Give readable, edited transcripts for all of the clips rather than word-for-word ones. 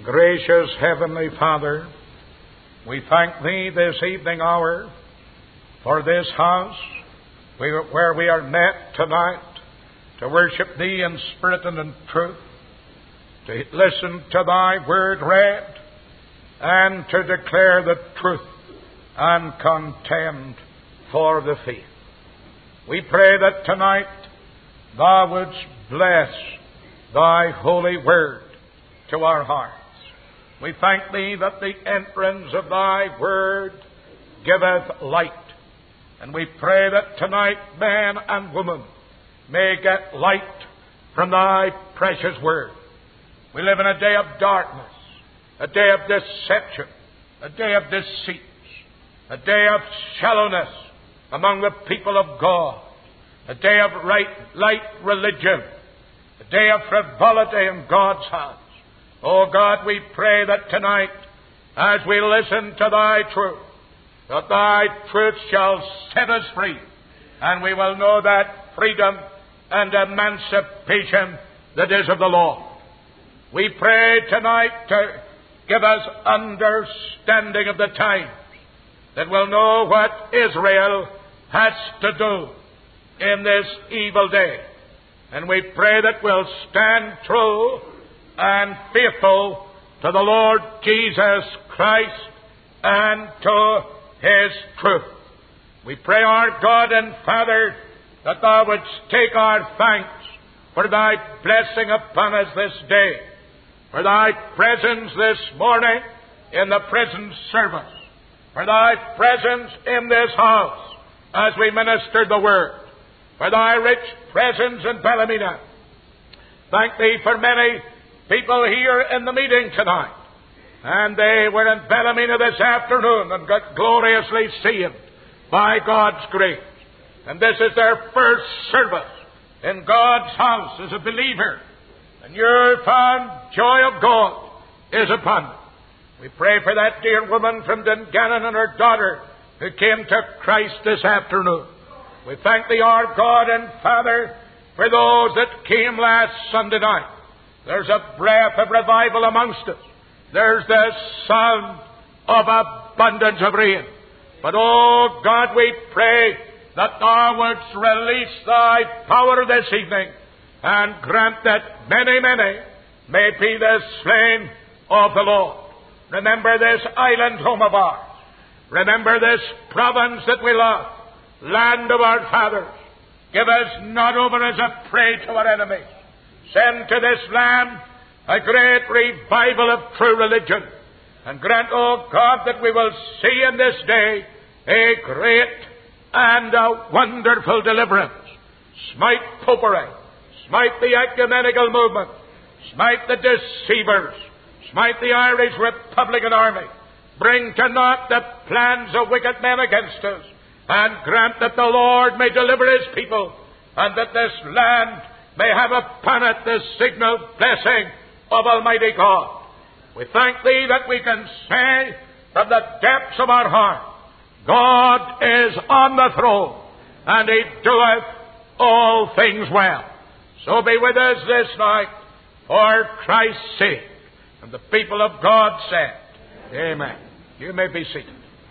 Gracious Heavenly Father, we thank Thee this evening hour for this house where we are met tonight to worship Thee in spirit and in truth, to listen to Thy Word read, and to declare the truth and contend for the faith. We pray that tonight Thou wouldst bless Thy holy Word to our hearts. We thank Thee that the entrance of Thy Word giveth light. And we pray that tonight man and woman may get light from Thy precious Word. We live in a day of darkness, a day of deception, a day of deceit, a day of shallowness among the people of God, a day of light religion, a day of frivolity in God's house. Oh God, we pray that tonight, as we listen to Thy truth, that Thy truth shall set us free, and we will know that freedom and emancipation that is of the Lord. We pray tonight to give us understanding of the times, that we'll know what Israel has to do in this evil day. And we pray that we'll stand true and faithful to the Lord Jesus Christ and to His truth. We pray, our God and Father, that Thou wouldst take our thanks for Thy blessing upon us this day, for Thy presence this morning in the prison service, for Thy presence in this house as we minister the Word, for Thy rich presence in Ballymena. Thank Thee for many people here in the meeting tonight, and they were in Ballymena this afternoon and got gloriously saved by God's grace. And this is their first service in God's house as a believer, and your found joy of God is upon them. We pray for that dear woman from Dungannon and her daughter who came to Christ this afternoon. We thank Thee, our God and Father, for those that came last Sunday night. There's a breath of revival amongst us. There's the sound of abundance of rain. But, oh God, we pray that Thou wouldst release Thy power this evening and grant that many, many may be the slain of the Lord. Remember this island home of ours. Remember this province that we love, land of our fathers. Give us not over as a prey to our enemies. Send to this land a great revival of true religion. And grant, O God, that we will see in this day a great and a wonderful deliverance. Smite popery. Smite the ecumenical movement. Smite the deceivers. Smite the Irish Republican Army. Bring to naught the plans of wicked men against us. And grant that the Lord may deliver His people, and that this land may have upon it the signal blessing of Almighty God. We thank Thee that we can say from the depths of our heart, God is on the throne, and He doeth all things well. So be with us this night, for Christ's sake. And the people of God said, Amen. You may be seated.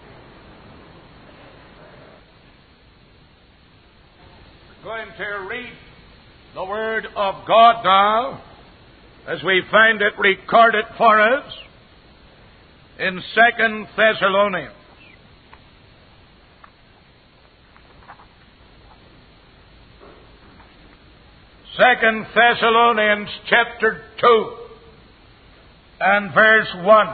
We're going to read the Word of God now, as we find it recorded for us in 2 Thessalonians. 2 Thessalonians chapter 2 and verse 1.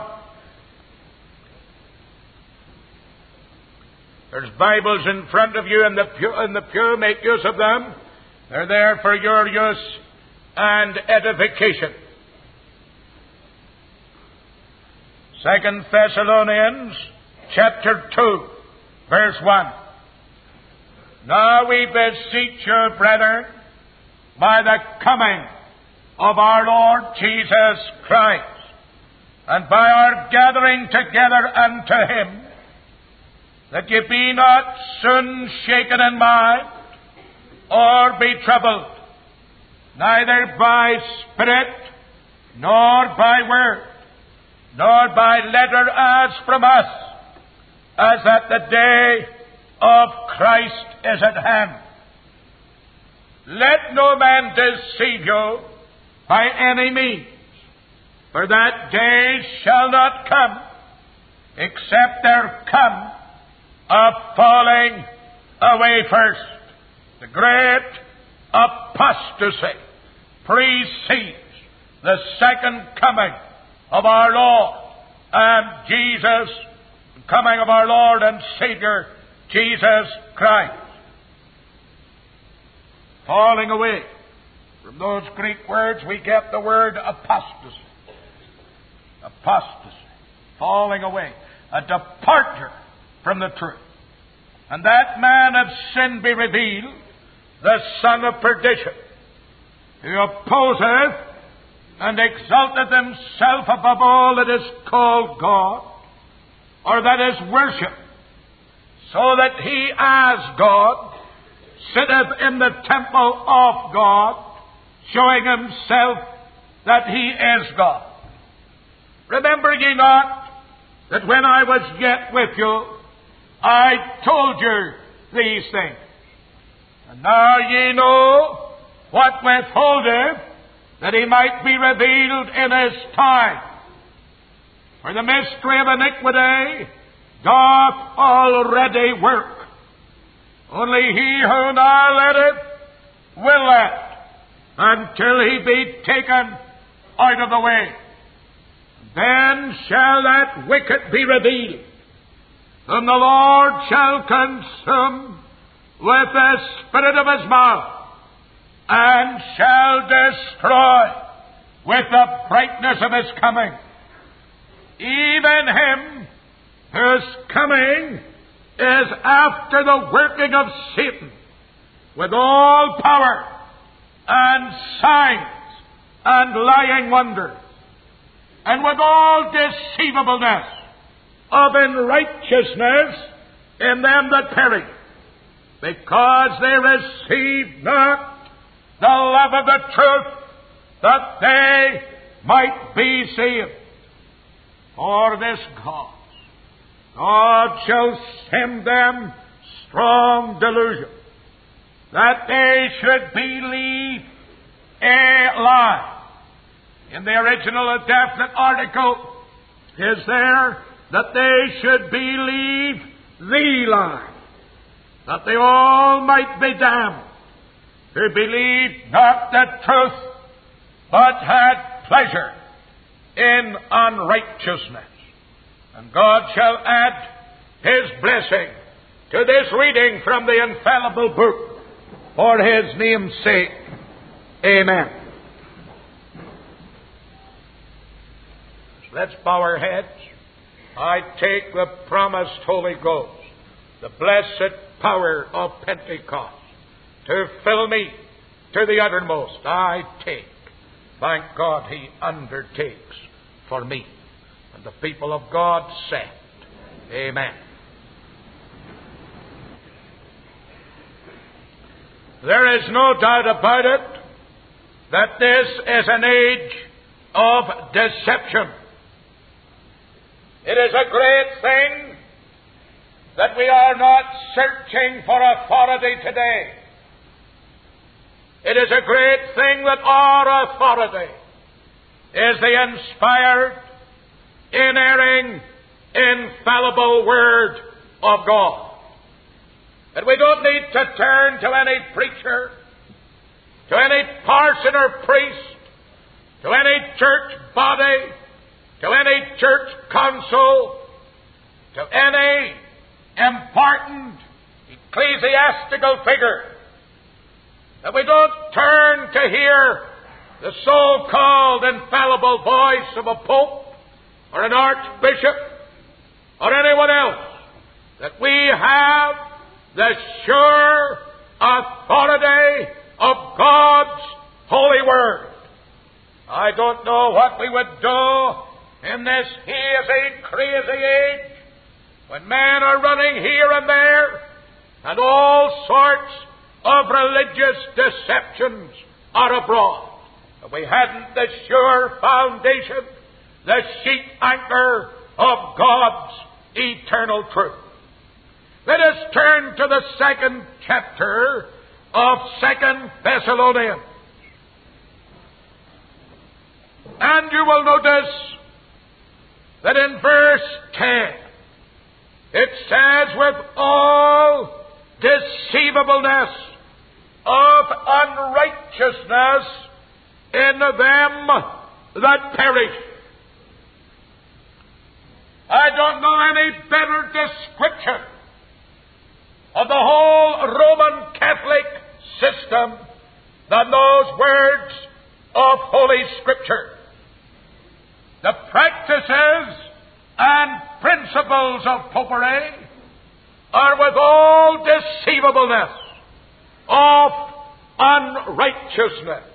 There's Bibles in front of you in the pew. Make use of them. They're there for your use and edification. 2 Thessalonians chapter 2, verse 1. Now we beseech you, brethren, by the coming of our Lord Jesus Christ, and by our gathering together unto Him, that ye be not soon shaken in mind, or be troubled, neither by spirit, nor by word, nor by letter as from us, as that the day of Christ is at hand. Let no man deceive you by any means, for that day shall not come, except there come a falling away first. The great apostasy precedes the second coming of our Lord and Jesus, the coming of our Lord and Savior, Jesus Christ. Falling away. From those Greek words we get the word apostasy. Apostasy. Falling away. A departure from the truth. And that man of sin be revealed, the son of perdition, who opposeth and exalteth himself above all that is called God, or that is worshipped, so that he as God sitteth in the temple of God, showing himself that he is God. Remember ye not that when I was yet with you, I told you these things. And now ye know what withholdeth, that he might be revealed in his time. For the mystery of iniquity doth already work. Only he who now letteth will let, until he be taken out of the way. Then shall that wicked be revealed, whom the Lord shall consume with the spirit of his mouth, and shall destroy with the brightness of his coming, even him whose coming is after the working of Satan, with all power and signs and lying wonders, and with all deceivableness of unrighteousness in them that perish, because they receive not the love of the truth, that they might be saved. For this cause God shall send them strong delusion, that they should believe a lie. In the original, a definite article is there, that they should believe the lie, that they all might be damned, who believed not the truth, but had pleasure in unrighteousness. And God shall add His blessing to this reading from the infallible book for His name's sake. Amen. Let's bow our heads. I take the promised Holy Ghost, the blessed power of Pentecost, to fill me to the uttermost. I take. Thank God He undertakes for me. And the people of God said, Amen. There is no doubt about it that this is an age of deception. It is a great thing that we are not searching for authority today. It is a great thing that our authority is the inspired, inerring, infallible Word of God. And we don't need to turn to any preacher, to any parson or priest, to any church body, to any church council, to any important ecclesiastical figure, that we don't turn to hear the so-called infallible voice of a pope or an archbishop or anyone else, that we have the sure authority of God's holy Word. I don't know what we would do in this hazy, crazy age, when men are running here and there, and all sorts of religious deceptions are abroad. If we hadn't the sure foundation the sheet anchor of God's eternal truth. Let us turn to the 2nd chapter of 2 Thessalonians. And you will notice that in verse 10, it says, with all deceivableness of unrighteousness in them that perish. I don't know any better description of the whole Roman Catholic system than those words of Holy Scripture. The practices and principles of popery are with all deceivableness of unrighteousness.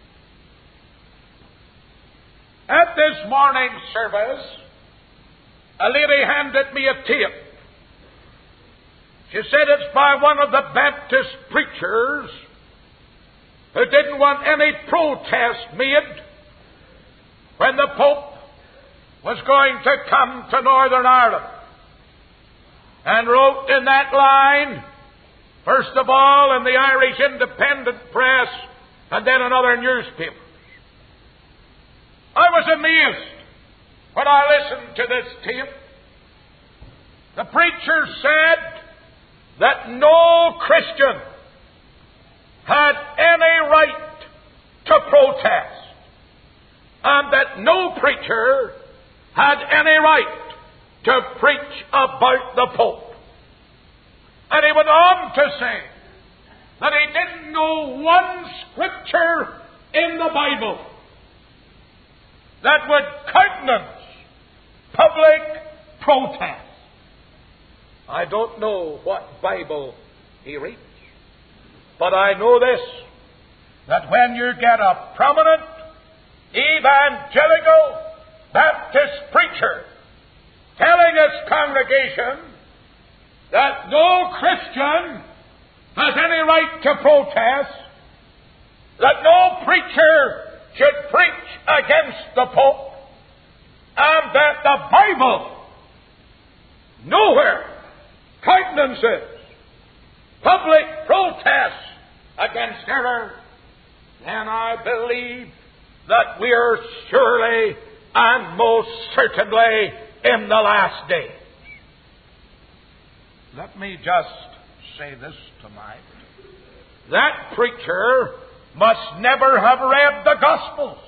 At this morning's service, a lady handed me a tape. She said it's by one of the Baptist preachers who didn't want any protest made when the Pope was going to come to Northern Ireland, and wrote in that line, first of all in the Irish Independent Press and then in other newspapers. I was amazed when I listened to this tape. The preacher said that no Christian had any right to protest, and that no preacher had any right to preach about the Pope. And he went on to say that he didn't know one scripture in the Bible that would countenance public protest. I don't know what Bible he reads, but I know this, that when you get a prominent evangelical Baptist preacher telling his congregation that no Christian has any right to protest, that no preacher should preach against the Pope, and that the Bible nowhere countenances public protest against error, then I believe that we are surely and most certainly in the last days. Let me just say this tonight. That preacher must never have read the Gospels.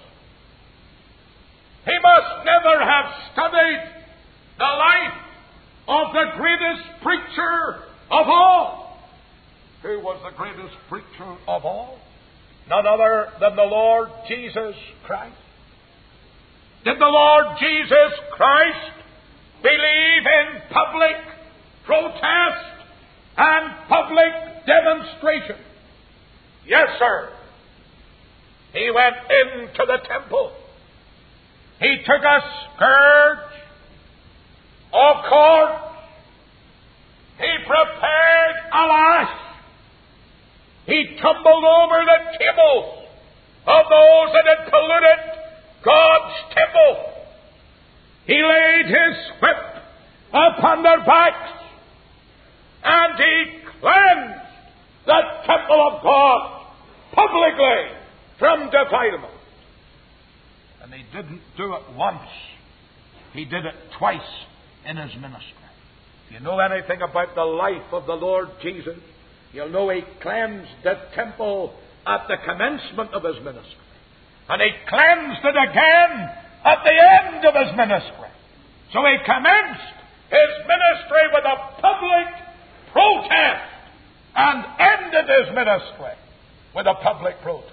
He must never have studied the life of the greatest preacher of all. Who was the greatest preacher of all? None other than the Lord Jesus Christ. Did the Lord Jesus Christ believe in public protest and public demonstration? Yes, sir. He went into the temple. He took a scourge of cords. He prepared a lash. He tumbled over the tables of those that had polluted God's temple. He laid his whip upon their backs, and he cleansed the temple of God publicly from defilement. And he didn't do it once. He did it twice in his ministry. If you know anything about the life of the Lord Jesus, you'll know he cleansed the temple at the commencement of his ministry. And he cleansed it again at the end of his ministry. So he commenced his ministry with a public protest and ended his ministry with a public protest.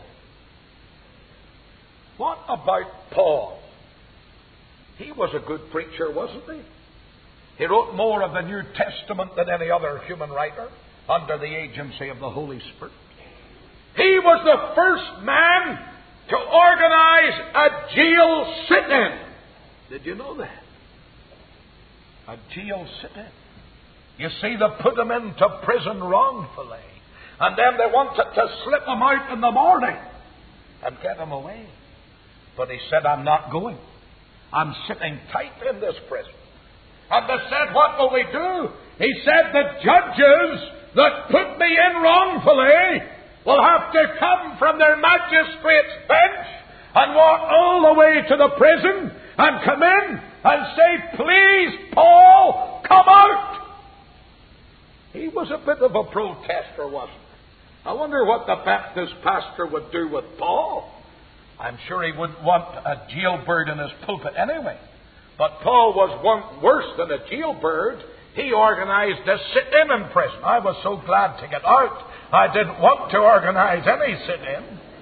What about Paul? He was a good preacher, wasn't he? He wrote more of the New Testament than any other human writer under the agency of the Holy Spirit. He was the first man to organize a jail sit-in. Did you know that? A jail sit-in. You see, they put him into prison wrongfully, and then they wanted to slip him out in the morning and get him away. But he said, I'm not going. I'm sitting tight in this prison. And they said, what will we do? He said, the judges that put me in wrongfully will have to come from their magistrate's bench and walk all the way to the prison and come in and say, please, Paul, come out. He was a bit of a protester, wasn't he? I wonder what the Baptist pastor would do with Paul. I'm sure he wouldn't want a jailbird in his pulpit anyway. But Paul was worse than a jailbird. He organized a sit-in prison. I was so glad to get out. I didn't want to organize any sit-in.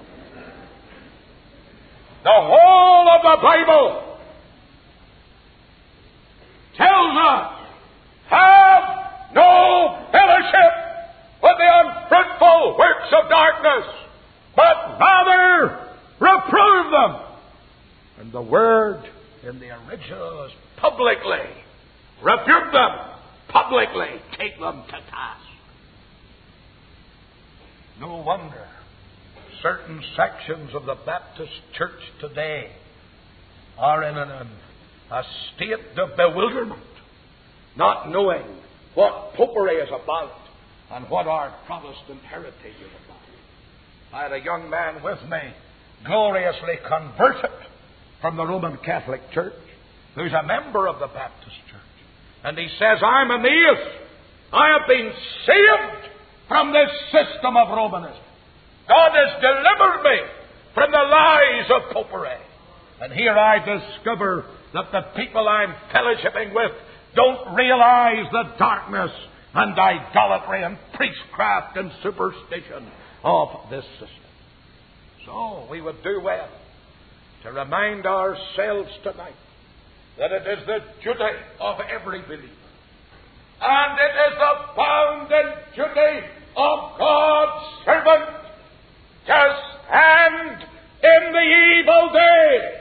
The whole of the Bible tells us, have no fellowship with the unfruitful works of darkness, but rather reprove them. And the word in the original is publicly rebuke them, publicly take them to task. No wonder certain sections of the Baptist church today are in a state of bewilderment, not knowing what popery is about and what our Protestant heritage is about. I had a young man with me, gloriously converted from the Roman Catholic Church, who's a member of the Baptist Church. And he says, I'm amazed. I have been saved from this system of Romanism. God has delivered me from the lies of popery. And here I discover that the people I'm fellowshipping with don't realize the darkness and idolatry and priestcraft and superstition of this system. So we would do well to remind ourselves tonight that it is the duty of every believer, and it is the bounden duty of God's servant to stand in the evil day.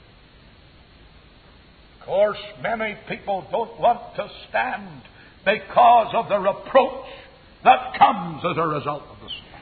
Of course, many people don't want to stand because of the reproach that comes as a result of the sin.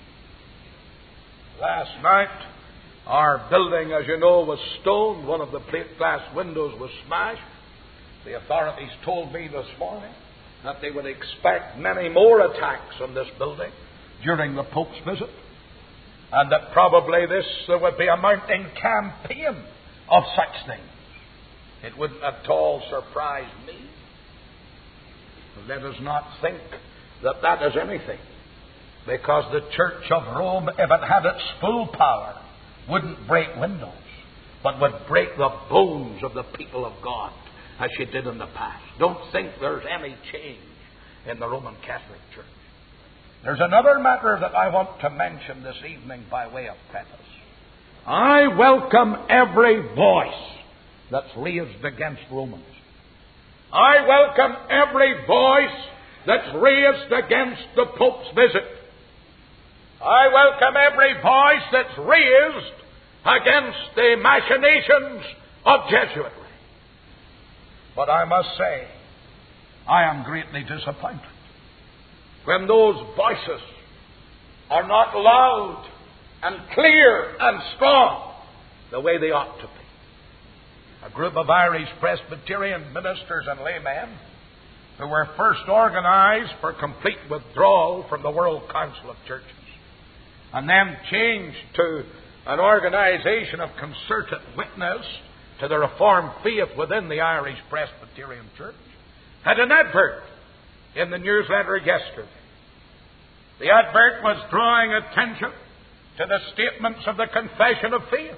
Last night, our building, as you know, was stoned. One of the plate glass windows was smashed. The authorities told me this morning that they would expect many more attacks on this building during the Pope's visit, and that probably there would be a mounting campaign of such things. It wouldn't at all surprise me. But let us not think that that is anything, because the Church of Rome, if it had its full power, wouldn't break windows, but would break the bones of the people of God, as she did in the past. Don't think there's any change in the Roman Catholic Church. There's another matter that I want to mention this evening by way of preface. I welcome every voice that's raised against Romans. I welcome every voice that's raised against the Pope's visit. I welcome every voice that's raised against the machinations of Jesuitry. But I must say, I am greatly disappointed when those voices are not loud and clear and strong the way they ought to be. A group of Irish Presbyterian ministers and laymen who were first organized for complete withdrawal from the World Council of Churches, and then changed to an organization of concerted witness to the Reformed faith within the Irish Presbyterian Church, had an advert in the newsletter yesterday. The advert was drawing attention to the statements of the Confession of Faith.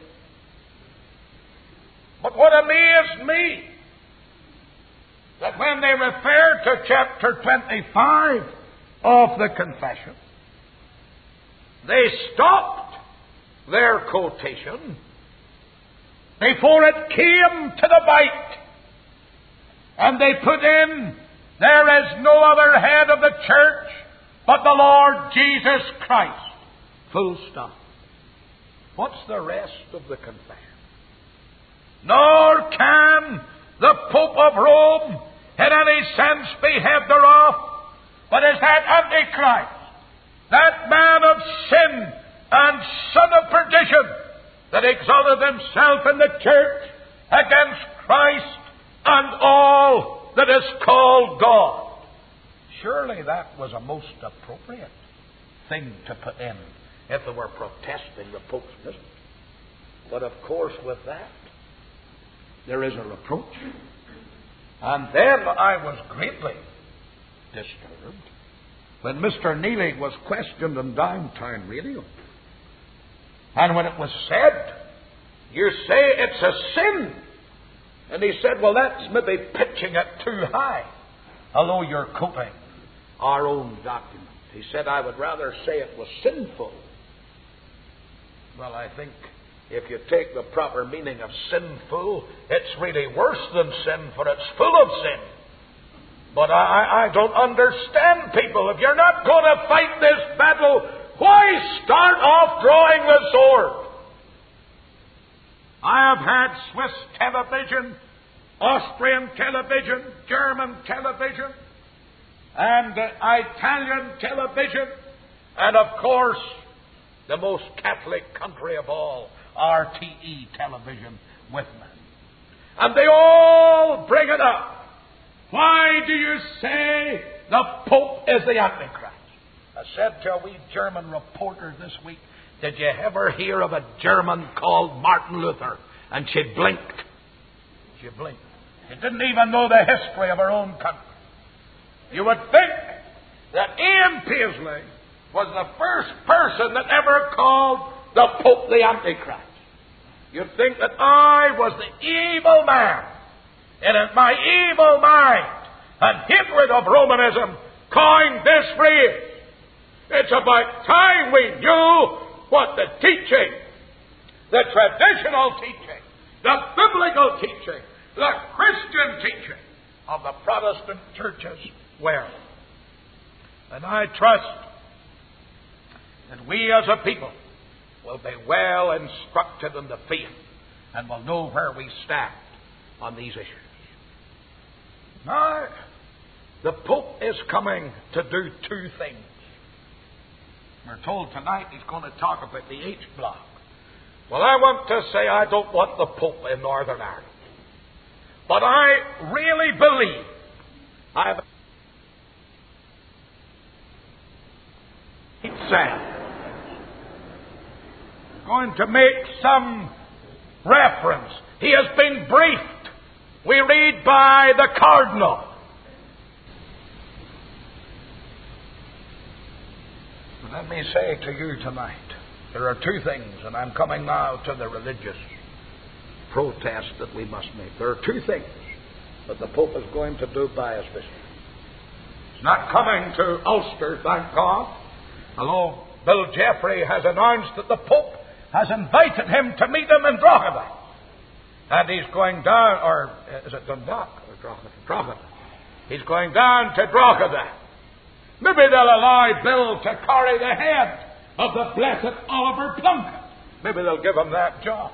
But what amazed me, that when they referred to chapter 25 of the Confession, they stopped their quotation before it came to the bite. And they put in, there is no other head of the church but the Lord Jesus Christ. Full stop. What's the rest of the confession? Nor can the Pope of Rome in any sense be head thereof, but is that Antichrist, that man of sin and son of perdition, that exalteth himself in the church against Christ and all that is called God. Surely that was a most appropriate thing to put in if they were protesting the Pope's visit. But of course, with that, there is a reproach. And then I was greatly disturbed when Mr. Neely was questioned on Downtown Radio. And when it was said, you say it's a sin. And he said, well, that's maybe pitching it too high, although you're quoting our own document. He said, I would rather say it was sinful. Well, I think if you take the proper meaning of sinful, it's really worse than sin, for it's full of sin. But I don't understand people. If you're not going to fight this battle, why start off drawing the sword? I have had Swiss television, Austrian television, German television, and Italian television, and of course, the most Catholic country of all, RTE television with me. And they all bring it up. Why do you say the Pope is the Antichrist? I said to a wee German reporter this week, did you ever hear of a German called Martin Luther? And she blinked. She blinked. She didn't even know the history of her own country. You would think that Ian Paisley was the first person that ever called the Pope the Antichrist. You'd think that I was the evil man, and in my evil mind and hatred of Romanism coined this phrase. It's about time we knew what the teaching, the traditional teaching, the biblical teaching, the Christian teaching of the Protestant churches were. And I trust that we as a people will be well instructed in the faith and will know where we stand on these issues. Now, the Pope is coming to do two things. We're told tonight he's going to talk about the H block. Well, I want to say I don't want the Pope in Northern Ireland. But I really believe I'm going to make some reference. He has been briefed. We read by the Cardinal. Let me say to you tonight, there are two things, and I'm coming now to the religious protest that we must make. There are two things that the Pope is going to do by his visit. He's not coming to Ulster, thank God, although Bill Jeffrey has announced that the Pope has invited him to meet him in Drogheda. And he's going down, or is it Dundalk or Drogheda? Drogheda. He's going down to Drogheda. Maybe they'll allow Bill to carry the head of the blessed Oliver Plunkett. Maybe they'll give him that job.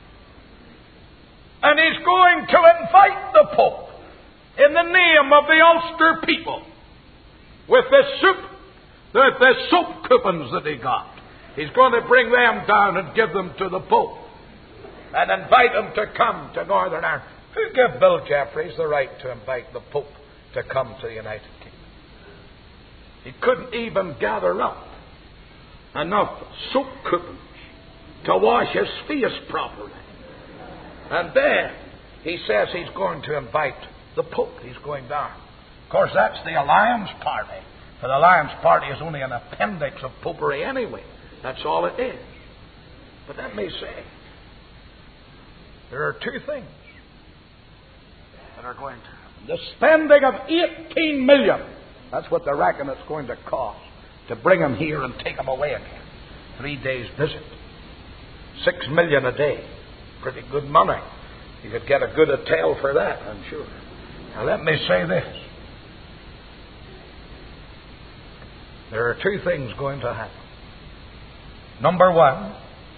And he's going to invite the Pope in the name of the Ulster people with the soup coupons that he got. He's going to bring them down and give them to the Pope and invite him to come to Northern Ireland. Who gave Bill Jeffreys the right to invite the Pope to come to the United Kingdom? He couldn't even gather up enough soap coupons to wash his face properly. And then he says he's going to invite the Pope. He's going down. Of course, that's the Alliance Party. For the Alliance Party is only an appendix of popery anyway. That's all it is. But let me say, there are two things that are going to happen. The spending of 18 million. That's what they reckon it's going to cost to bring him here and take him away again. 3 days visit. 6 million a day. Pretty good money. You could get a good hotel for that, I'm sure. Now let me say this. There are two things going to happen. Number one,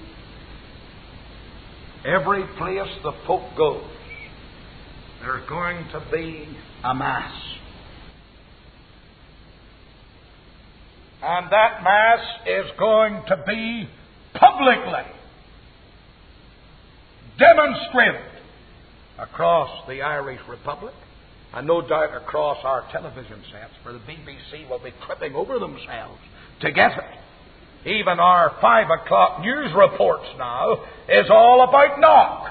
every place the Pope goes, there's going to be a Mass. And that Mass is going to be publicly demonstrated across the Irish Republic, and no doubt across our television sets, for the BBC will be tripping over themselves to get it. Even our 5 o'clock news reports now is all about Knock.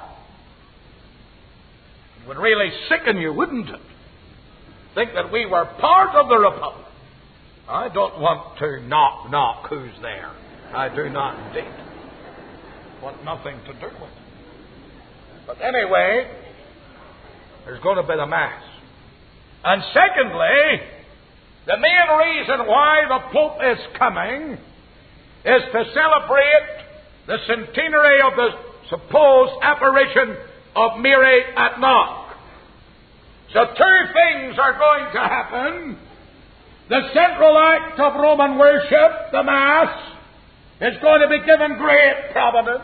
It would really sicken you, wouldn't it? Think that we were part of the Republic. I don't want to knock who's there. I do not indeed. Want nothing to do with it. But anyway, there's going to be the Mass. And secondly, the main reason why the Pope is coming is to celebrate the centenary of the supposed apparition of Mary at Knock. So 2 things are going to happen. The central act of Roman worship, the Mass, is going to be given great prominence.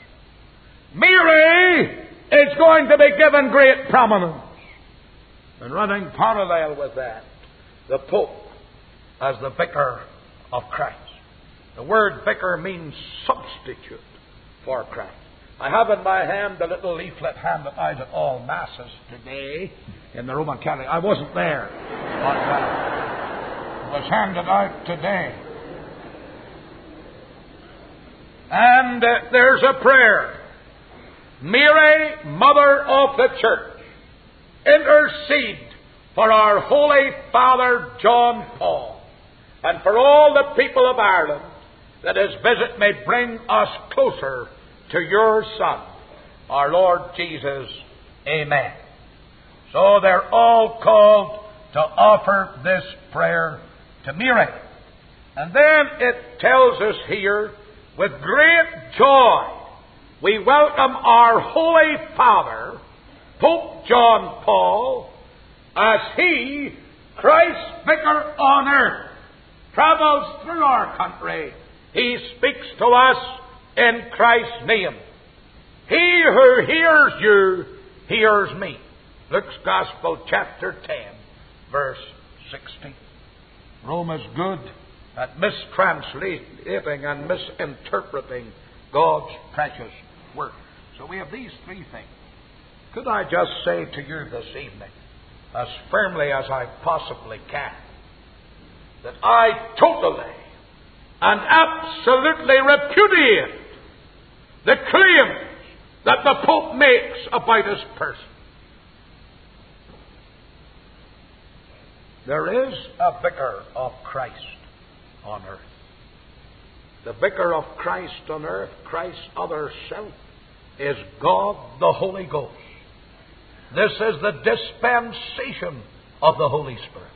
Mary is going to be given great prominence. And running parallel with that, the Pope as the Vicar of Christ. The word vicar means substitute for Christ. I have in my hand the little leaflet handed out at all Masses today in the Roman Catholic. I wasn't there, but it was handed out today. And there's a prayer. Mary, Mother of the Church, intercede for our Holy Father John Paul, and for all the people of Ireland, that his visit may bring us closer to your Son, our Lord Jesus. Amen. So they're all called to offer this prayer to Mary. And then it tells us here, with great joy, we welcome our Holy Father, Pope John Paul, as he, Christ's Vicar on earth, travels through our country. He speaks to us in Christ's name. He who hears you hears me. Luke's Gospel, chapter 10, verse 16. Rome is good at mistranslating and misinterpreting God's precious word. So we have these 3 things. Could I just say to you this evening, as firmly as I possibly can, that I totally and absolutely repudiate the claims that the Pope makes about his person. There is a Vicar of Christ on earth. The Vicar of Christ on earth, Christ's other self, is God the Holy Ghost. This is the dispensation of the Holy Spirit.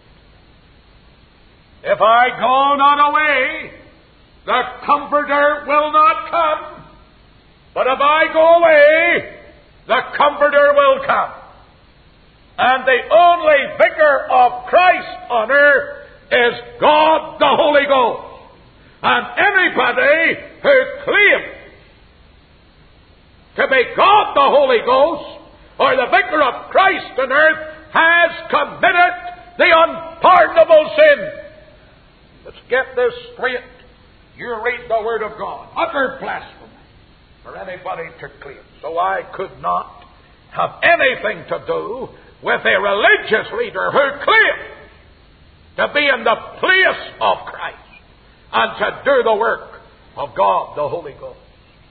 If I go not away, the Comforter will not come. But if I go away, the Comforter will come. And the only Vicar of Christ on earth is God the Holy Ghost. And anybody who claims to be God the Holy Ghost or the Vicar of Christ on earth has committed the unpardonable sin. Let's get this straight. You read the Word of God. Utter blasphemy for anybody to claim. So I could not have anything to do with a religious leader who claims to be in the place of Christ and to do the work of God the Holy Ghost.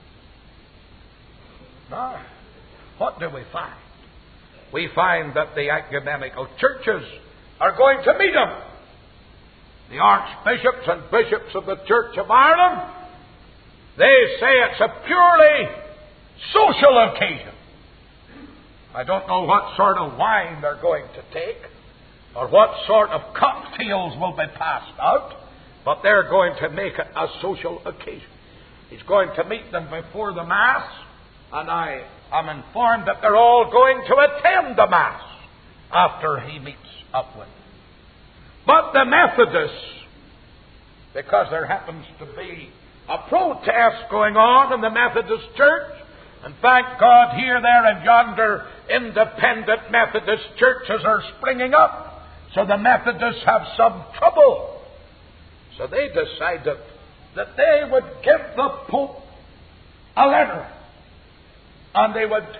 Now, what do we find? We find that the ecumenical churches are going to meet him. The archbishops and bishops of the Church of Ireland, they say it's a purely social occasion. I don't know what sort of wine they're going to take or what sort of cocktails will be passed out, but they're going to make it a social occasion. He's going to meet them before the Mass, and I am informed that they're all going to attend the Mass after he meets up with them. But the Methodists, because there happens to be a protest going on in the Methodist Church, and thank God here, there, and yonder independent Methodist churches are springing up, so the Methodists have some trouble. So they decided that they would give the Pope a letter, and they would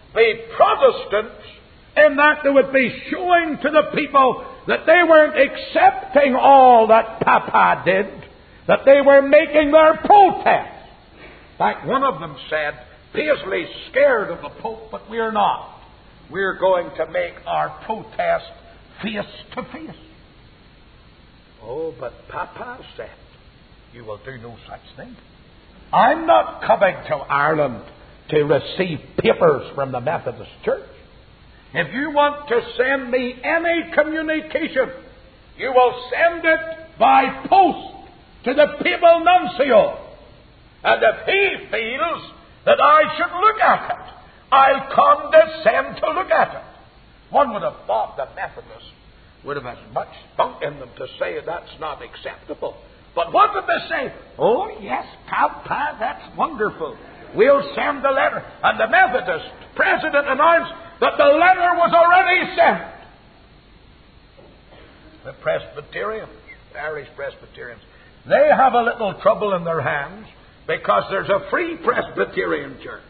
be Protestants in that they would be showing to the people that they weren't accepting all that Papa did, that they were making their protest. Like one of them said, Paisley's scared of the Pope, but we're not. We're going to make our protest face to face. Oh, but Papa said, you will do no such thing. I'm not coming to Ireland to receive papers from the Methodist Church. If you want to send me any communication, you will send it by post to the papal nuncio. And if he feels that I should look at it, I'll condescend to look at it. One would have thought the Methodists would have as much spunk in them to say that's not acceptable. But what did they say? Oh, yes, Papa, that's wonderful. We'll send the letter. And the Methodist president announced that the letter was already sent. The Presbyterians, the Irish Presbyterians, they have a little trouble in their hands because there's a free Presbyterian church.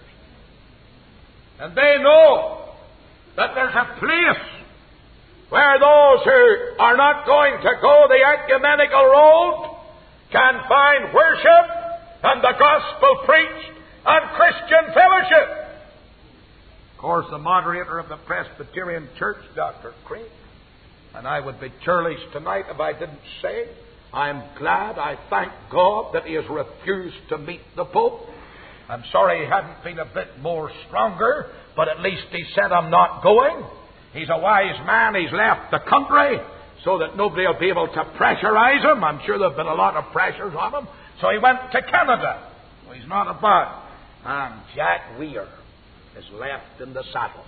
And they know that there's a place where those who are not going to go the ecumenical road can find worship and the gospel preached and Christian fellowship. Of course, the moderator of the Presbyterian Church, Dr. Craig, and I would be churlish tonight if I didn't say, I'm glad, I thank God that he has refused to meet the Pope. I'm sorry he hadn't been a bit more stronger, but at least he said, I'm not going. He's a wise man. He's left the country so that nobody will be able to pressurize him. I'm sure there have been a lot of pressures on him. So he went to Canada. So he's not about. And Jack Weir is left in the saddle.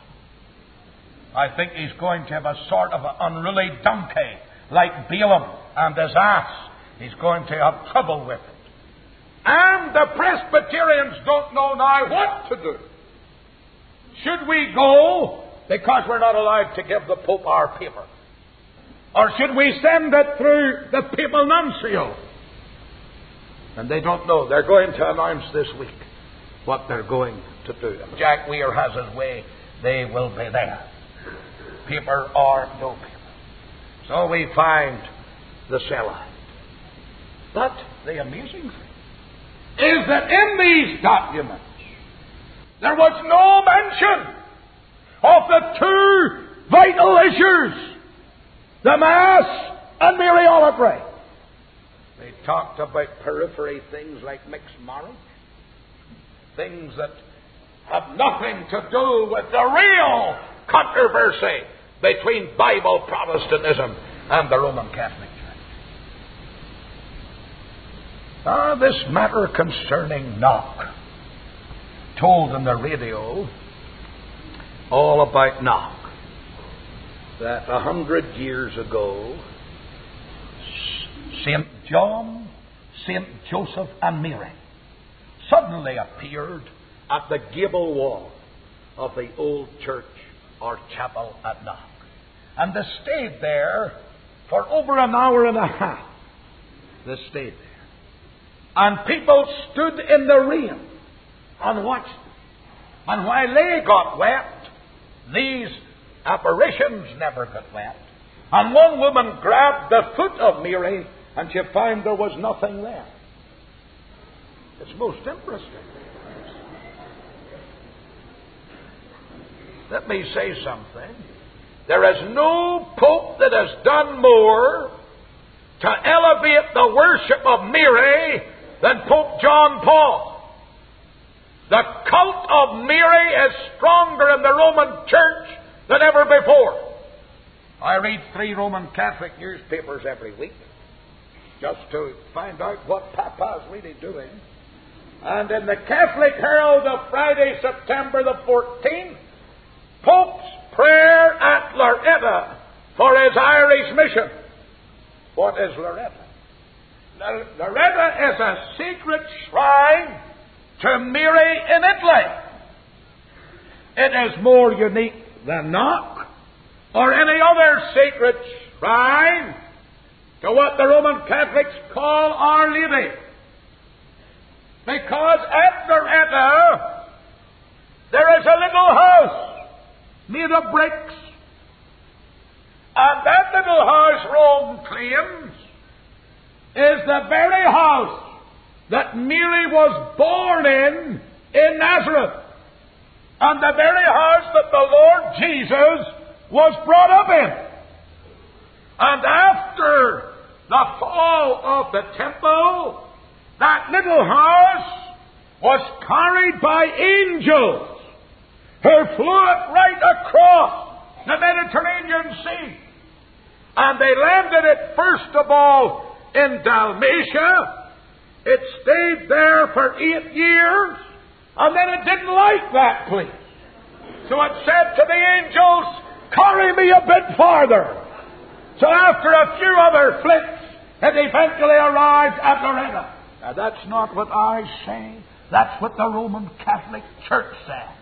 I think he's going to have a sort of an unruly donkey like Balaam and his ass. He's going to have trouble with it. And the Presbyterians don't know now what to do. Should we go because we're not allowed to give the Pope our paper? Or should we send it through the papal nuncio? And they don't know. They're going to announce this week what they're going to do. If Jack Weir has his way, they will be there. Paper or no paper. So we find the sellout. But the amazing thing is that in these documents there was no mention of the two vital issues, the Mass and Mariolatry. They talked about periphery things like mixed marriage, things that have nothing to do with the real controversy between Bible Protestantism and the Roman Catholic Church. This matter concerning Knock, told on the radio all about Knock, that 100 years ago, St. John, St. Joseph, and Mary suddenly appeared at the gable wall of the old church or chapel at Knock. And they stayed there for over an hour and a half. They stayed there. And people stood in the rain and watched them. And while they got wet, these apparitions never got wet. And one woman grabbed the foot of Mary and she found there was nothing there. It's most interesting. Let me say something. There is no pope that has done more to elevate the worship of Mary than Pope John Paul. The cult of Mary is stronger in the Roman Church than ever before. I read 3 Roman Catholic newspapers every week just to find out what Papa's really doing. And in the Catholic Herald of Friday, September the 14th, Pope's prayer at Loreto for his Irish mission. What is Loreto? Loreto is a secret shrine to Mary in Italy. It is more unique than Knock or any other sacred shrine to what the Roman Catholics call Our Lady. Because at Loreto there is a little house made of bricks. And that little house, Rome claims, is the very house that Mary was born in Nazareth. And the very house that the Lord Jesus was brought up in. And after the fall of the temple, that little house was carried by angels who flew it right across the Mediterranean Sea. And they landed it first of all in Dalmatia. It stayed there for 8 years, and then it didn't like that place. So it said to the angels, carry me a bit farther. So after a few other flicks, it eventually arrived at Loretta. Now that's not what I say. That's what the Roman Catholic Church says.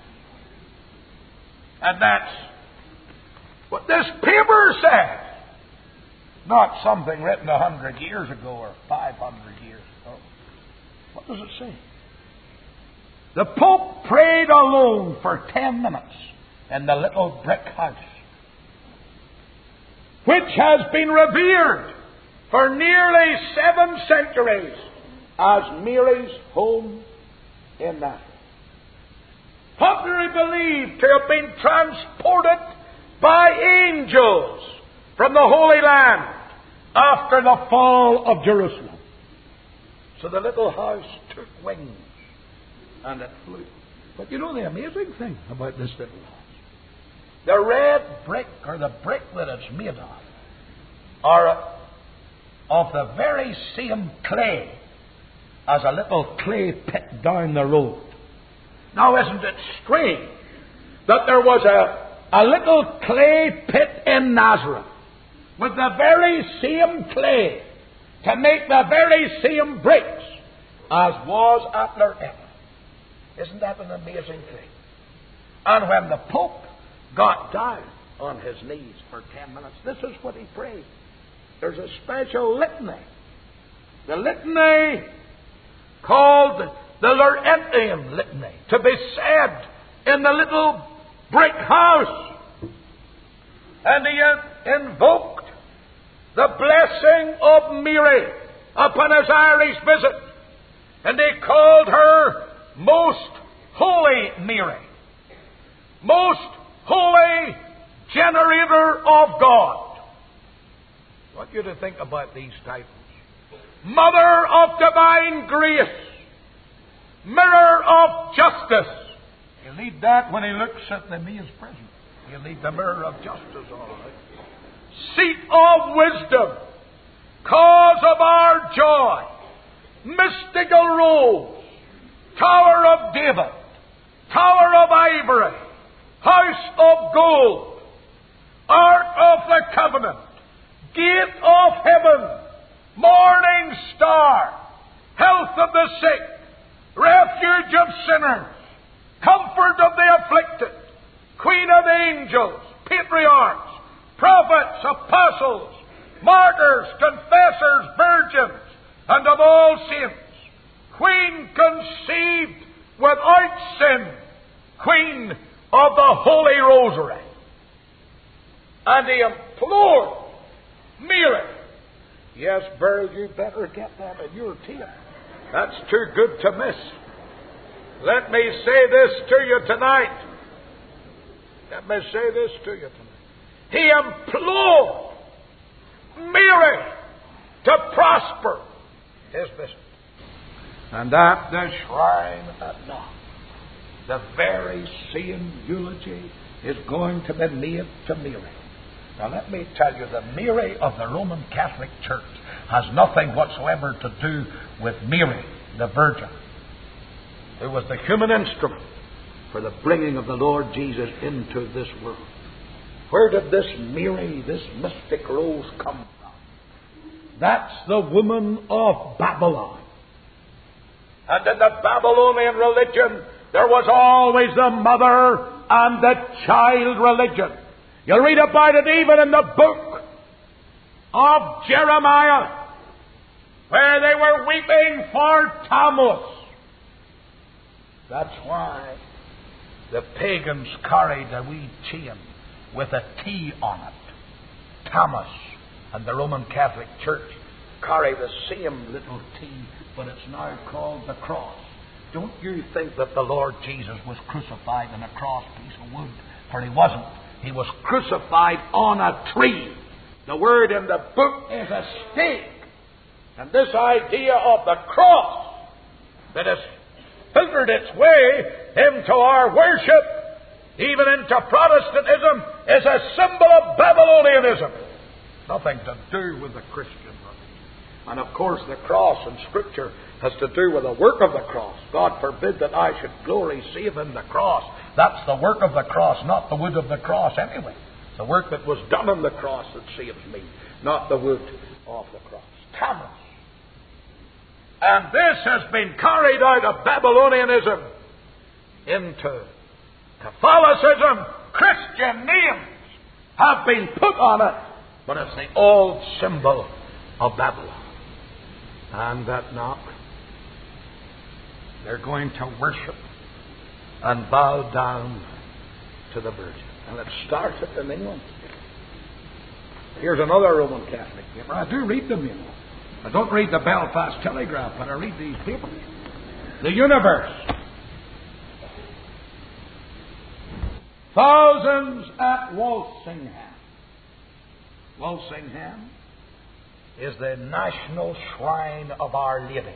And that's what this paper says. Not something written 100 years ago or 500 years ago. What does it say? The Pope prayed alone for 10 minutes in the little brick house, which has been revered for nearly 7 centuries as Mary's home in Nazareth. Popularly believed to have been transported by angels from the Holy Land after the fall of Jerusalem. So the little house took wings and it flew. But you know the amazing thing about this little house? The red brick, or the brick that it's made of, are of the very same clay as a little clay pit down the road. Now isn't it strange that there was a little clay pit in Nazareth with the very same clay to make the very same bricks as was at Loretta? Isn't that an amazing thing? And when the Pope got down on his knees for 10 minutes, this is what he prayed. There's a special litany. The litany called the Laurentian Litany, to be said in the little brick house. And he invoked the blessing of Mary upon his Irish visit. And he called her Most Holy Mary. Most Holy Generator of God. I want you to think about these titles. Mother of Divine Grace. Mirror of Justice. He'll need that when he looks at the Maze prison. He'll need the mirror of justice, all right. Seat of wisdom. Cause of our joy. Mystical rose. Tower of David. Tower of ivory. House of gold. Ark of the covenant. Gate of heaven. Morning star. Health of the sick. Refuge of sinners. Comfort of the afflicted. Queen of angels. Patriarchs. Prophets. Apostles. Martyrs. Confessors. Virgins. And of all saints. Queen conceived without sin. Queen of the Holy Rosary. And he implored Mary. Yes, Beryl, you better get that in your tape. That's too good to miss. Let me say this to you tonight. Let me say this to you tonight. He implored Mary to prosper his visit. And at the shrine at Knox, the very same eulogy is going to be made to Mary. Now let me tell you, the Mary of the Roman Catholic Church has nothing whatsoever to do with Mary, the Virgin, who was the human instrument for the bringing of the Lord Jesus into this world. Where did this Mary, this mystic rose, come from? That's the woman of Babylon. And in the Babylonian religion, there was always the mother and the child religion. You'll read about it even in the book of Jeremiah, where they were weeping for Tammuz. That's why the pagans carried a wee chain with a T on it. Thomas and the Roman Catholic Church carry the same little T, but it's now called the cross. Don't you think that the Lord Jesus was crucified on a cross piece of wood? For he wasn't. He was crucified on a tree. The word in the book is a stake. And this idea of the cross that has filtered its way into our worship, even into Protestantism, is a symbol of Babylonianism. Nothing to do with the Christian religion. And of course the cross in Scripture has to do with the work of the cross. God forbid that I should glory save in the cross. That's the work of the cross, not the wood of the cross anyway. The work that was done on the cross that saves me, not the wood of the cross. Thomas. And this has been carried out of Babylonianism into Catholicism. Christian names have been put on it, but it's the old symbol of Babylon. And that knock, they're going to worship and bow down to the Virgin. And it started in England. Here's another Roman Catholic paper. I do read them, you know. I don't read the Belfast Telegraph, but I read these papers. The Universe. Thousands at Walsingham. Walsingham is the national shrine of Our Lady.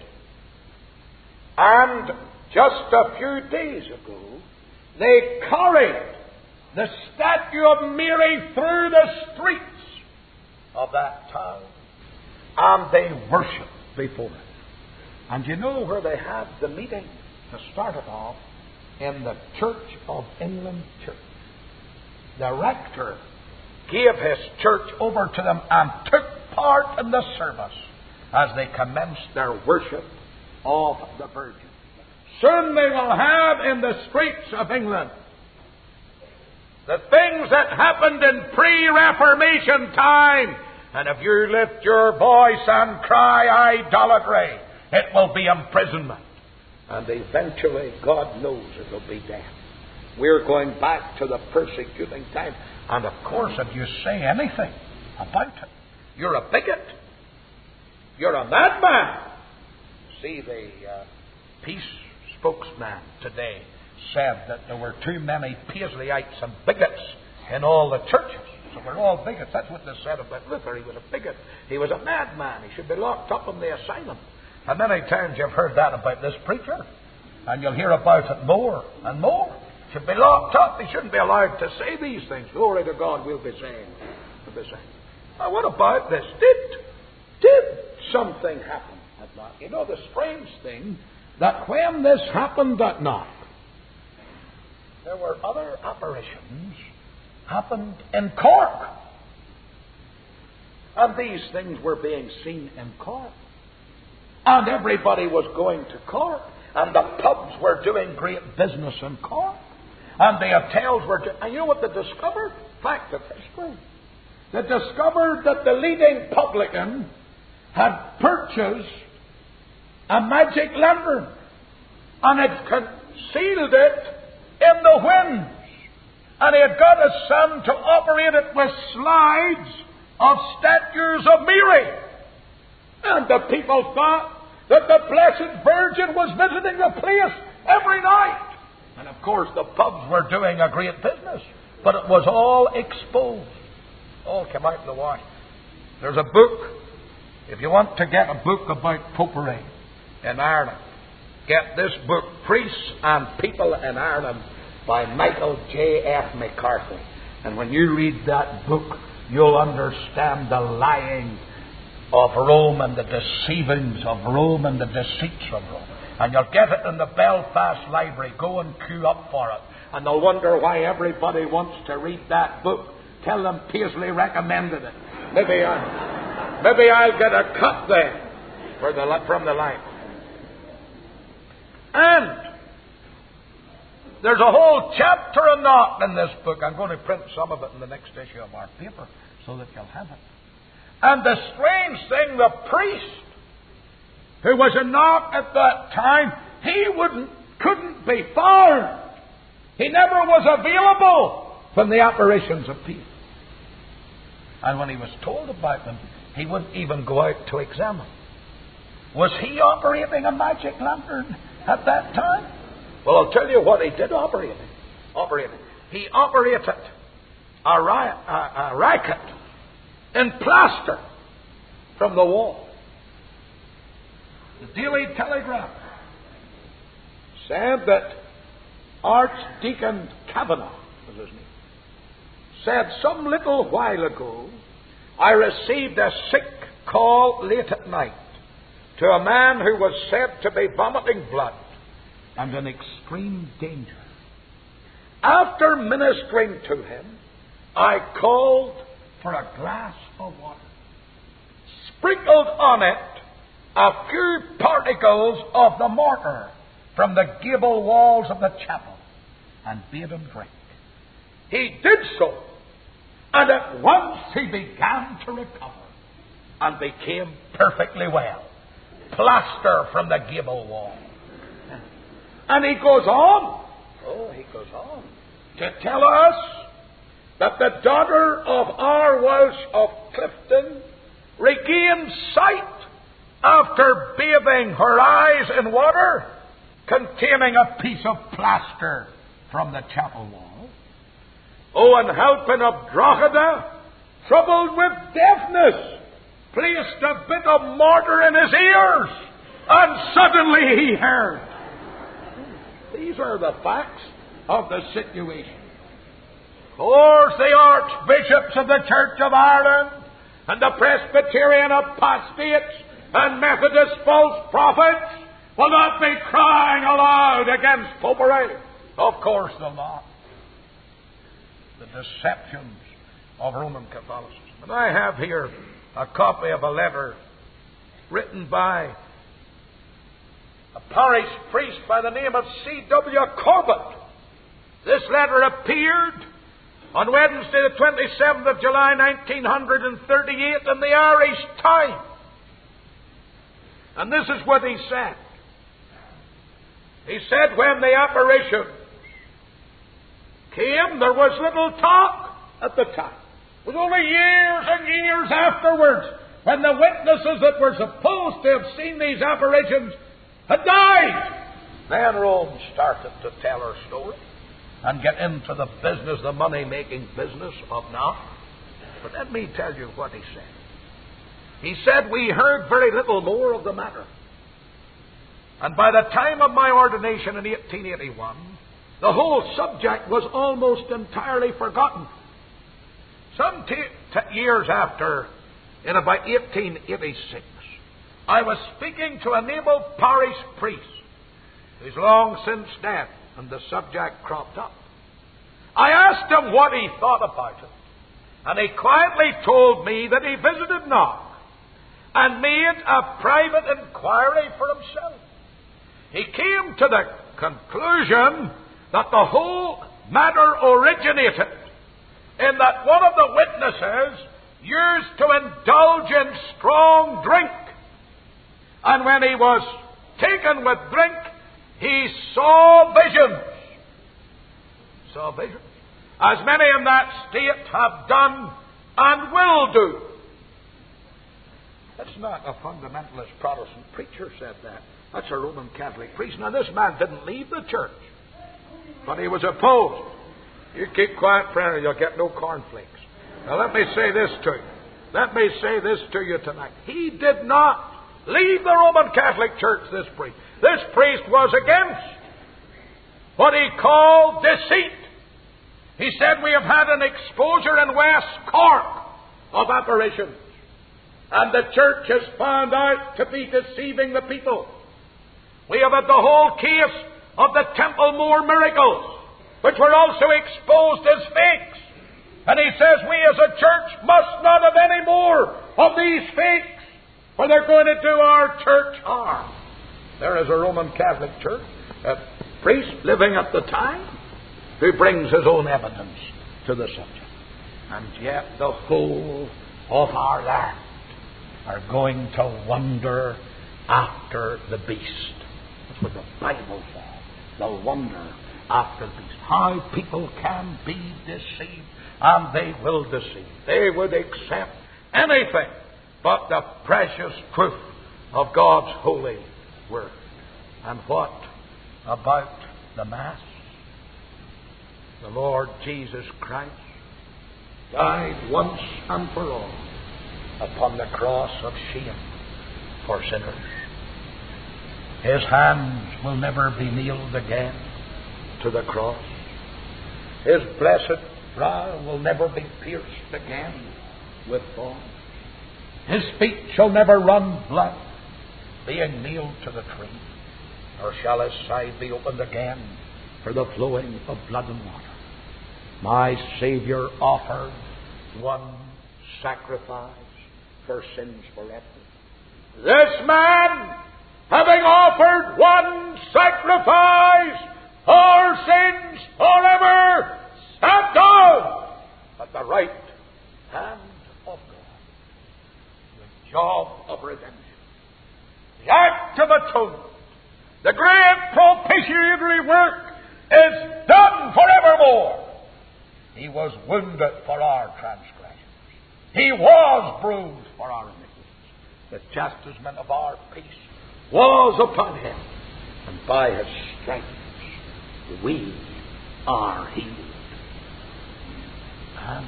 And just a few days ago, they carried the statue of Mary through the streets of that town, and they worshiped before it. And you know where they had the meeting to start it off? In the Church of England Church. The rector gave his church over to them and took part in the service as they commenced their worship of the Virgin. Soon they will have in the streets of England the things that happened in pre-Reformation time. And if you lift your voice and cry idolatry, it will be imprisonment. And eventually, God knows it will be death. We're going back to the persecuting time. And of course, if you say anything about it, you're a bigot. You're a madman. See, the peace spokesman today said that there were too many Paisleyites and bigots in all the churches. So we're all bigots. That's what they said about Luther. He was a bigot. He was a madman. He should be locked up in the asylum. And many times you've heard that about this preacher. And you'll hear about it more and more. Should be locked up. He shouldn't be allowed to say these things. Glory to God, we'll be saying. We'll be saying. Now what about this? Did something happen at Knock? You know the strange thing, that when this happened at Knock, there were other apparitions happened in Cork. And these things were being seen in Cork. And everybody was going to Cork. And the pubs were doing great business in Cork. And the hotels were... And you know what they discovered? Fact of history. They discovered that the leading publican had purchased a magic lantern. And had concealed it in the winds. And he had got his son to operate it with slides of statues of Mary. And the people thought that the Blessed Virgin was visiting the place every night. And of course the pubs were doing a great business. But it was all exposed. All came out in the wash. There's a book. If you want to get a book about popery in Ireland, get this book, Priests and People in Ireland, by Michael J.F. McCarthy. And when you read that book, you'll understand the lying of Rome and the deceivings of Rome and the deceits of Rome. And you'll get it in the Belfast Library. Go and queue up for it. And they'll wonder why everybody wants to read that book. Tell them Paisley recommended it. Maybe I'll get a cut there from the line. And there's a whole chapter and knot in this book. I'm going to print some of it in the next issue of our paper so that you'll have it. And the strange thing, the priest who was a knock at that time, he couldn't be found. He never was available when the apparitions appeared. And when he was told about them, he wouldn't even go out to examine. Was he operating a magic lantern at that time? Well, I'll tell you what he did operate in. He operated a racket in plaster from the wall. The Daily Telegraph said that Archdeacon Kavanagh was his name, said some little while ago, I received a sick call late at night to a man who was said to be vomiting blood and in extreme danger. After ministering to him, I called for a glass of water, sprinkled on it a few particles of the mortar from the gable walls of the chapel, and bade him drink. He did so, and at once he began to recover and became perfectly well. Plaster from the gable wall. And he goes on to tell us that the daughter of R. Welsh of Clifton regained sight after bathing her eyes in water containing a piece of plaster from the chapel wall. Owen Halpin of Drogheda, troubled with deafness, placed a bit of mortar in his ears, and suddenly he heard. These are the facts of the situation. Of course, the archbishops of the Church of Ireland and the Presbyterian apostates and Methodist false prophets will not be crying aloud against popery. Of course they'll not. The deceptions of Roman Catholicism. And I have here a copy of a letter written by a parish priest by the name of C.W. Corbett. This letter appeared on Wednesday the 27th of July 1938 in the Irish Times. And this is what he said. He said when the apparition came, there was little talk at the time. It was only years and years afterwards, when the witnesses that were supposed to have seen these apparitions had died. Then Rome started to tell her story and get into the business, the money-making business of now. But let me tell you what he said. He said, we heard very little more of the matter. And by the time of my ordination in 1881, the whole subject was almost entirely forgotten. Some years after, in about 1886, I was speaking to an able parish priest who's long since dead, and the subject cropped up. I asked him what he thought about it, and he quietly told me that he visited Knock and made a private inquiry for himself. He came to the conclusion that the whole matter originated in that one of the witnesses used to indulge in strong drink. And when he was taken with drink, he saw visions. Saw visions. As many in that state have done and will do. That's not a fundamentalist Protestant preacher said that. That's a Roman Catholic priest. Now, this man didn't leave the church, but he was opposed. You keep quiet, friend, or you'll get no cornflakes. Now, let me say this to you. Let me say this to you tonight. He did not leave the Roman Catholic Church, this priest. This priest was against what he called deceit. He said, we have had an exposure in West Cork of apparitions, and the church has found out to be deceiving the people. We have had the whole case of the Templemore miracles, which were also exposed as fakes. And he says we as a church must not have any more of these fakes, or they're going to do our church harm. There is a Roman Catholic church, a priest living at the time, who brings his own evidence to the subject. And yet the whole of our land are going to wander after the beast. That's what the Bible says. They'll wander after the beast. How people can be deceived, and they will deceive. They would accept anything but the precious truth of God's holy Word. And what about the Mass? The Lord Jesus Christ died once and for all upon the cross of shame for sinners. His hands will never be nailed again to the cross. His blessed brow will never be pierced again with thorns. His feet shall never run blood, being nailed to the tree, nor shall his side be opened again for the flowing of blood and water. My Saviour offered one sacrifice for sins forever. This man, having offered one sacrifice for sins forever, sat down at the right hand of God. The job of redemption, the act of atonement, the great propitiatory work is done forevermore. He was wounded for our transgressions. He was bruised for our iniquities. The chastisement of our peace was upon him, and by his stripes we are healed. And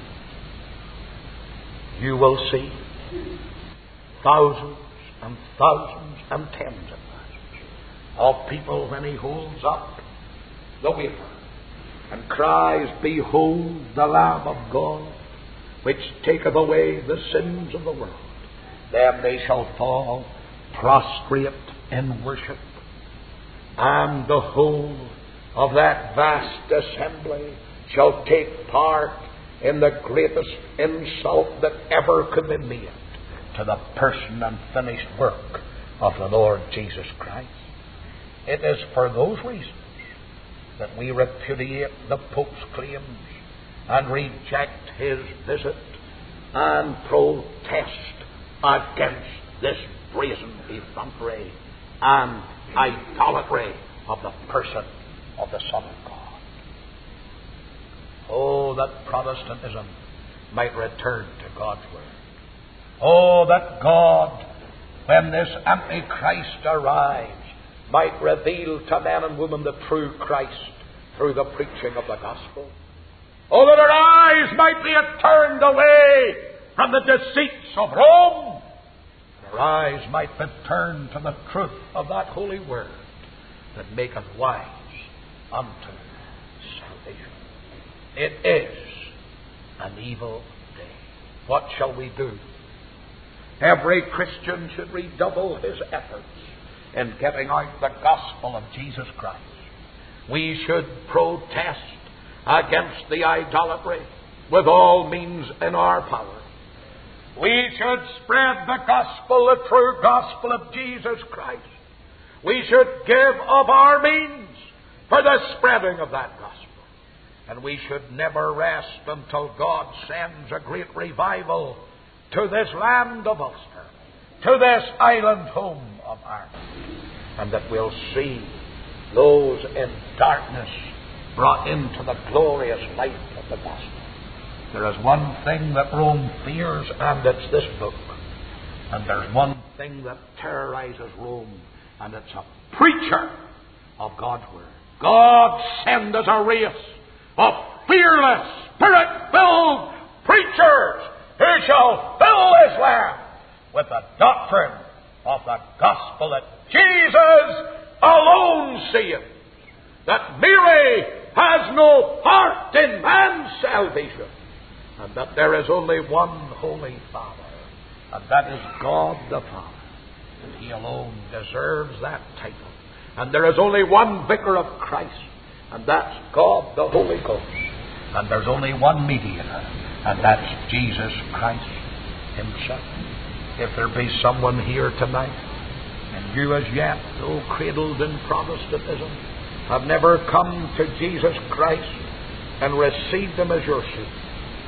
you will see thousands and thousands and tens of thousands of people when he holds up the wafer and cries, "Behold the Lamb of God, which taketh away the sins of the world." Then they shall fall prostrate in worship, and the whole of that vast assembly shall take part in the greatest insult that ever could be made to the person and finished work of the Lord Jesus Christ. It is for those reasons that we repudiate the Pope's claims and reject his visit and protest against this brazen effrontery and idolatry of the person of the Son of God. Oh, that Protestantism might return to God's Word. Oh, that God, when this Antichrist arrives, might reveal to men and women the true Christ through the preaching of the gospel. Oh, that our eyes might be turned away from the deceits of Rome, and our eyes might be turned to the truth of that holy Word that maketh wise unto salvation. It is an evil day. What shall we do? Every Christian should redouble his efforts in getting out the gospel of Jesus Christ. We should protest against the idolatry with all means in our power. We should spread the gospel, the true gospel of Jesus Christ. We should give of our means for the spreading of that gospel. And we should never rest until God sends a great revival to this land of Ulster, to this island home of Ireland, and that we'll see those in darkness brought into the glorious light of the gospel. There is one thing that Rome fears, and it's this book. And there's one thing that terrorizes Rome, and it's a preacher of God's Word. God send us a race of fearless, Spirit-filled preachers who shall fill this land with the doctrine of the gospel that Jesus alone saith, that Mary has no part in man's salvation, and that there is only one Holy Father, and that is God the Father, and He alone deserves that title. And there is only one Vicar of Christ, and that's God the Holy Ghost. And there's only one mediator, and that's Jesus Christ Himself. If there be someone here tonight, and you as yet, though cradled in Protestantism, have never come to Jesus Christ and received Him as your Savior,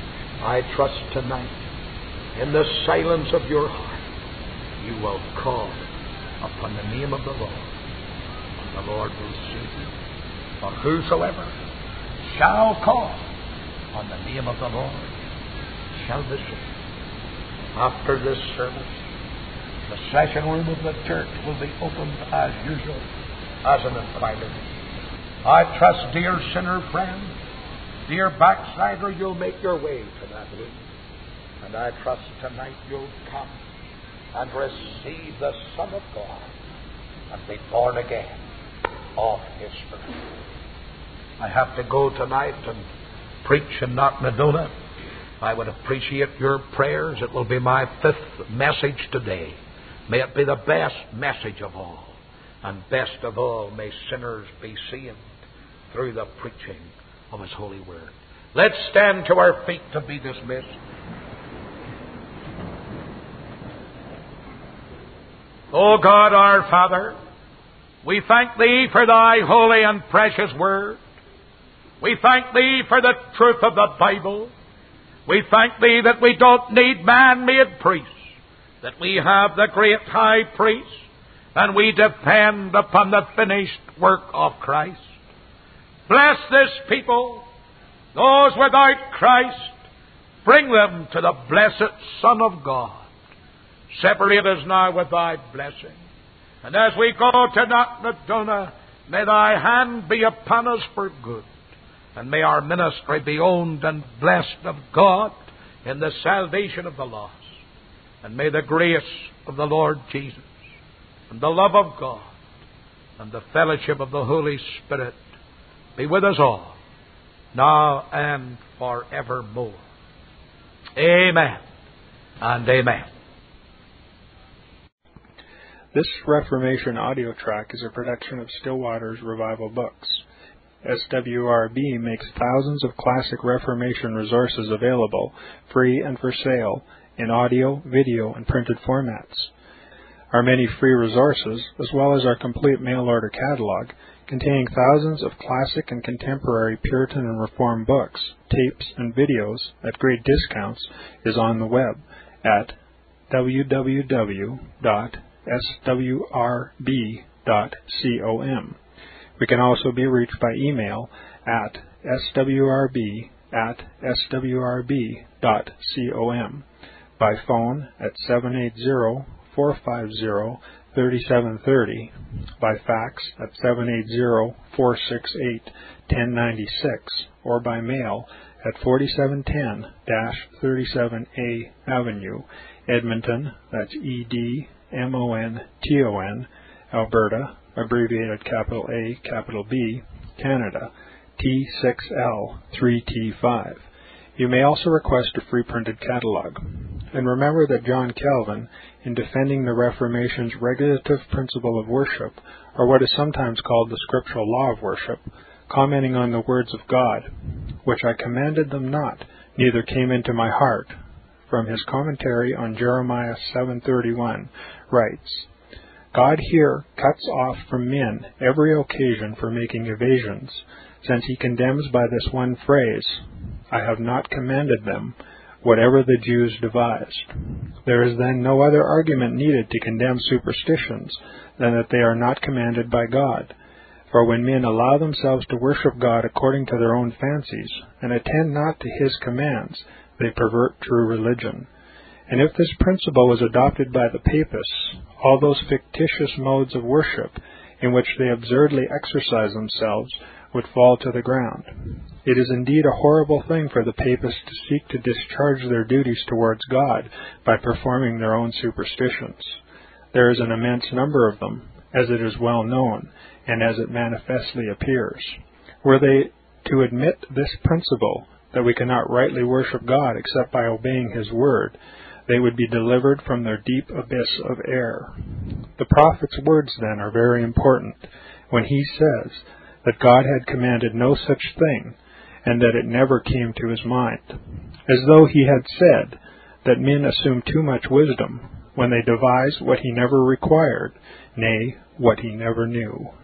I trust tonight, in the silence of your heart, you will call upon the name of the Lord, and the Lord will save you. For whosoever shall call on the name of the Lord shall be saved. After this service, the session room of the church will be opened as usual as an inquiry. I trust, dear sinner friend, dear backslider, you'll make your way to that room. And I trust tonight you'll come and receive the Son of God and be born again of His Spirit. I have to go tonight and preach in Knockmadona. I would appreciate your prayers. It will be my 5th message today. May it be the best message of all. And best of all, may sinners be saved through the preaching of His holy word. Let's stand to our feet to be dismissed. O God, our Father, we thank Thee for Thy holy and precious word. We thank Thee for the truth of the Bible. We thank Thee that we don't need man-made priests, that we have the great high priest, and we depend upon the finished work of Christ. Bless this people, those without Christ, bring them to the blessed Son of God. Separate us now with Thy blessing. And as we go to Knockmadona, may Thy hand be upon us for good. And may our ministry be owned and blessed of God in the salvation of the lost. And may the grace of the Lord Jesus and the love of God and the fellowship of the Holy Spirit be with us all, now and forevermore. Amen and amen. This Reformation audio track is a production of Still Waters Revival Books. SWRB makes thousands of classic Reformation resources available, free and for sale, in audio, video, and printed formats. Our many free resources, as well as our complete mail-order catalog, containing thousands of classic and contemporary Puritan and Reformed books, tapes, and videos at great discounts, is on the web at www.swrb.com. We can also be reached by email at swrb@swrb.com, by phone at 780-450-3730, by fax at 780-468-1096, or by mail at 4710-37A Avenue, Edmonton, that's Edmonton, Alberta, abbreviated capital A, capital B, Canada, T6L3T5. You may also request a free printed catalog. And remember that John Calvin, in defending the Reformation's regulative principle of worship, or what is sometimes called the scriptural law of worship, commenting on the words of God, which I commanded them not, neither came into my heart, from his commentary on Jeremiah 7:31, writes, God here cuts off from men every occasion for making evasions, since he condemns by this one phrase, I have not commanded them, whatever the Jews devised. There is then no other argument needed to condemn superstitions than that they are not commanded by God. For when men allow themselves to worship God according to their own fancies, and attend not to His commands, they pervert true religion. And if this principle was adopted by the Papists, all those fictitious modes of worship in which they absurdly exercise themselves would fall to the ground. It is indeed a horrible thing for the Papists to seek to discharge their duties towards God by performing their own superstitions. There is an immense number of them, as it is well known, and as it manifestly appears. Were they to admit this principle, that we cannot rightly worship God except by obeying His word, they would be delivered from their deep abyss of error. The prophet's words, then, are very important when he says that God had commanded no such thing, and that it never came to his mind, as though he had said that men assume too much wisdom when they devise what he never required, nay, what he never knew.